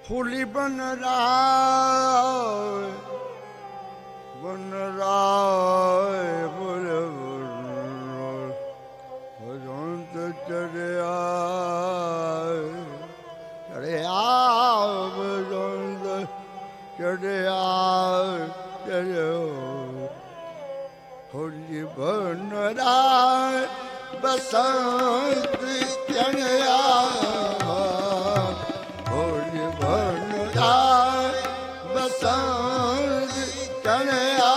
फूली बन राय बोले बसंत चढ़िया चढ़िया बसंत चढ़िया चढ़ो फूली बन राय बसंत चढ़िया बसंत चढ़िया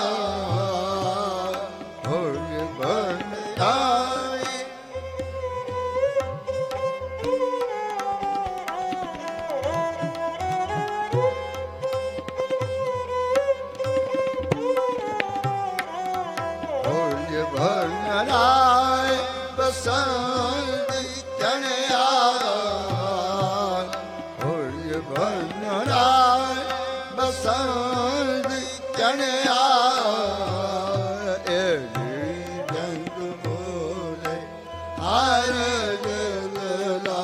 फूल बनता फूल बनता बसंत चढ़िया फूल बनता बसंत चढ़िया रंग बोले हर जगला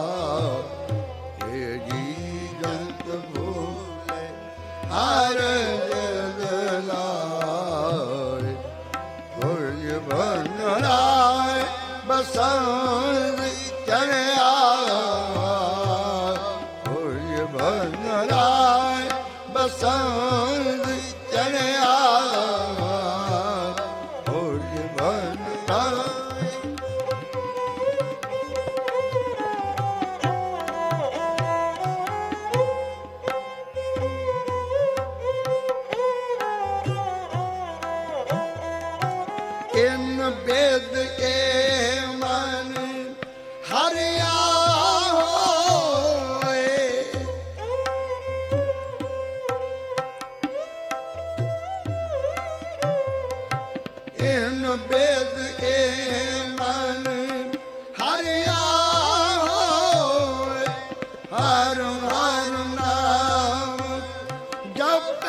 रंग बोले हर जगला फूल बनरा बसंत चढ़िया फूल बनरा बसंत चढ़िया फूल बनता इन वेद के मन हरिया इन वेद के मन हरिया हर हर नाम जप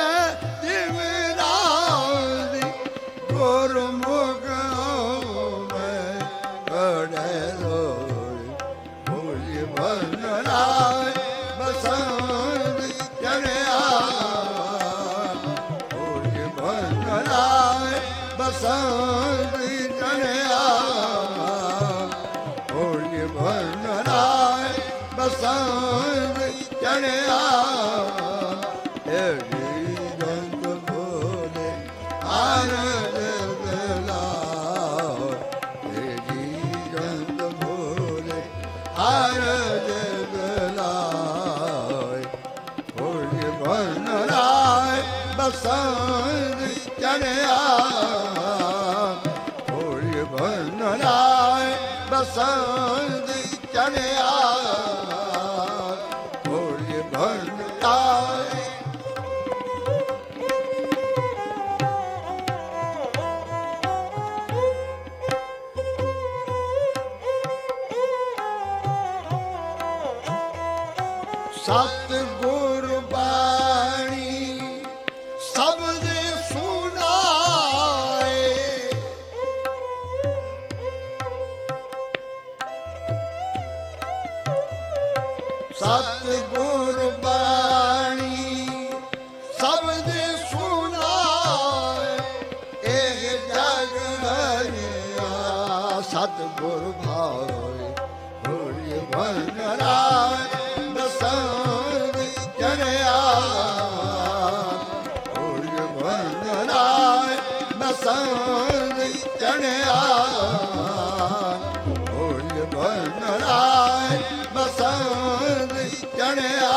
दिवराज गुरुमुख में बड़े फूल बनराय बसंत चढ़िया फूल बनराय बसंत चढ़िया फूल बनराय बसंत चढ़िया रंग बोले हर जगला रंग बोले हर जगला फूल बनराय बसंत चढ़िया फूल बनराय बसंत चढ़िया फूल बनराय सतगुर बाणी शब्द सुनाए सतगुर बाणी शब्द सुनाए एक जग हरिया सतगुर भाई फूल बनराय बसंत चढ़िया फूल बनराय बसंत चढ़िया फूल बनराय बसंत चढ़िया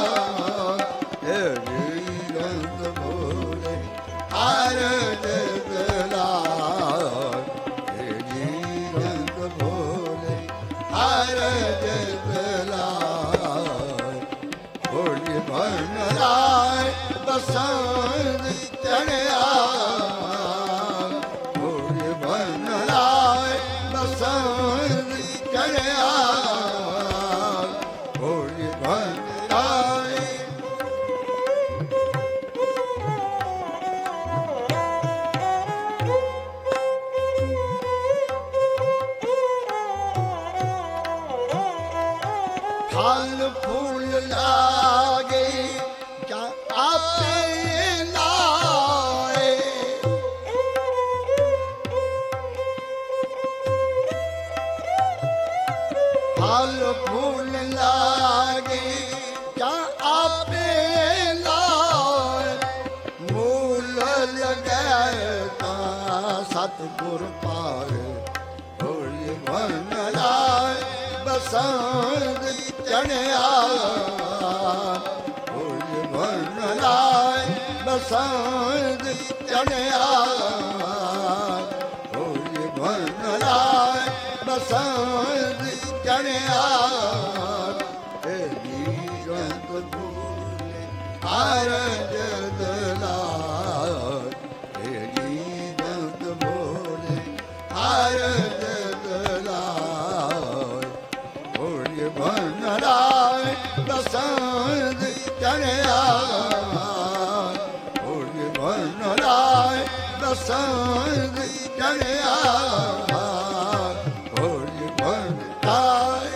रंग बोले हर जगला रंग बोले हर जगला फूल बनराय बसंत चढ़िया फूल बनराय बसंत चढ़िया फूल बनराय फल फूल ला ਗੁਰ ਪਾਏ ਹੋਲੀ ਬਨ ਲਾਏ ਬਸੰਤ ਚੜਿਆ ਹੋਲੀ ਬਨ ਲਾਏ ਬਸੰਤ ਚੜਿਆ ਹੋਲੀ ਬਨ ਲਾਏ ਬਸੰਤ ਚੜਿਆ ਤੇਰੀ ਗੰਤ ਭੂਲੇ ਹਰ ਜਦ ਲਾਏ ਤੇਰੀ ਗੰਤ ਭੂਲੇ ਹਰ ਜਦ ਲਾਏ ਹੋਲੀ ਬਨ ਲਾਏ ਬਸੰਤ ਚੜਿਆ ਹੋਲੀ ਬਨ ਲਾਏ ਬਸੰਤ ਚੜਿਆ ਹੋਲੀ ਬਨ ਲਾਏ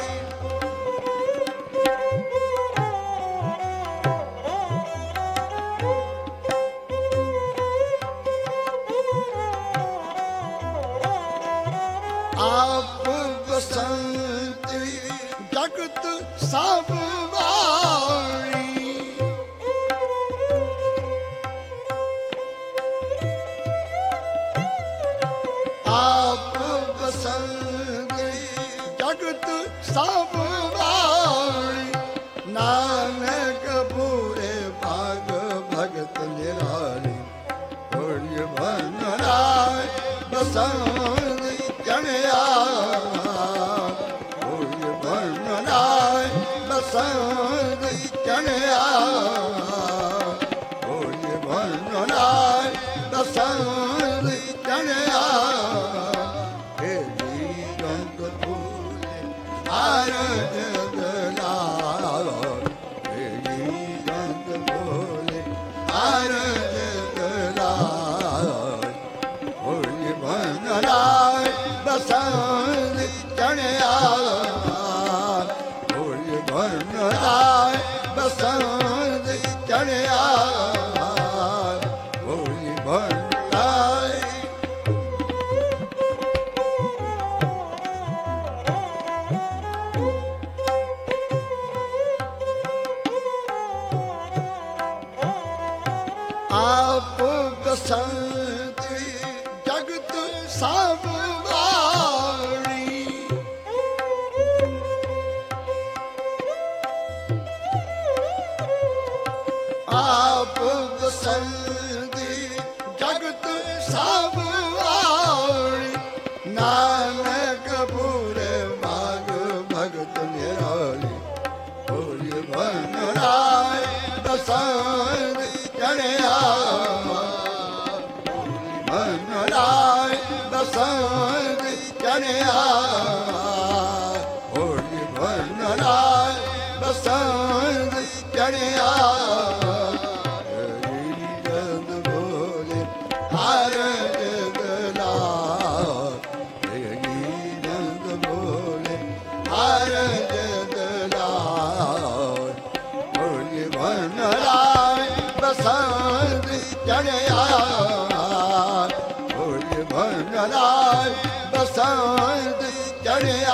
ਆਪ ਬਸੰਤ ਜਗਤ ਸਭ ਵਾਲੀ ਆਪ ਬਸੰਤ ਜਗਤ ਸਭ ਵਾਲੀ ਨਾਨਕ ਪੂਰੇ ਭਾਗ ਭਗਤ ਨਿਰਾਲੀ ਹੋਲੀ ਬਨ ਲਾਏ ਬਸੰਤ ਚੜਿਆ ਹੋਲੀ ਬਨ ਲਾਏ ਬਸੰਤ ਚੜਿਆ ਹੋਲੀ ਬਨ ਲਾਏ ਬਸੰਤ ਚੜਿਆ ਤੇਰੀ ਗੰਤ ਭੂਲੇ ਹਰ ਜਗ ਲਾਏ ਤੇਰੀ ਗੰਤ ਭੂਲੇ ਹਰ ਜਗ ਲਾਏ ਹੋਲੀ ਬਨ ਲਾਏ ਬਸੰਤ ਚੜਿਆ ਹੋਲੀ ਬਨ ਲਾਏ ਬਸੰਤ ਚੜਿਆ ਹੋਲੀ ਬਨ ਲਾਏ ਆਪ ਬਸੰਤ ਜਗਤ ਸਭ ਵਾਲੀ ਆਪ ਬਸੰਤ ਜਗਤ ਸਭ ਵਾਲੀ ਨਾਨਕ ਪੂਰੇ ਭਾਗ ਭਗਤ ਨਿਰਾਲੀ ਹੋਲੀ ਬਨ ਲਾਏ ਬਸੰਤ ਚੜਿਆ ਬਨ ਲਾਏ ਬਸੰਤ ਚੜਿਆ ਹੋਲੀ ਬਨ ਲਾਏ ਬਸੰਤ ਚੜਿਆ ਤੇਰੀ ਗੰਧ ਭੋਲੇ ਹਰ ਜਗ ਲਾਏ ਤੇਰੀ ਗੰਧ ਭੋਲੇ ਹਰ ਜਗ ਲਾਏ ਹੋਲੀ ਬਨ ਲਾਏ ਬਸੰਤ ਚੜਿਆ ਹੋਲੀ ਬਨ ਲਾਏ ਬਸੰਤ ਚੜਿਆ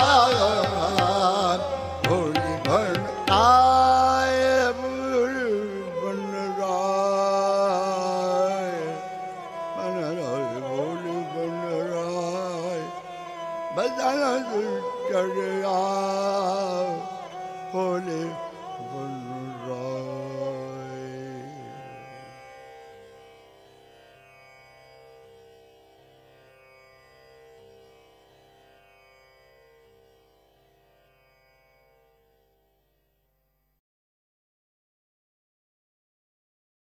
ਹੋਲੀ ਬਨ ਲਾਏ ਬਨ ਲਾਏ ਹੋਲੀ ਬਨ ਲਾਏ ਬਸੰਤ ਚੜਿਆ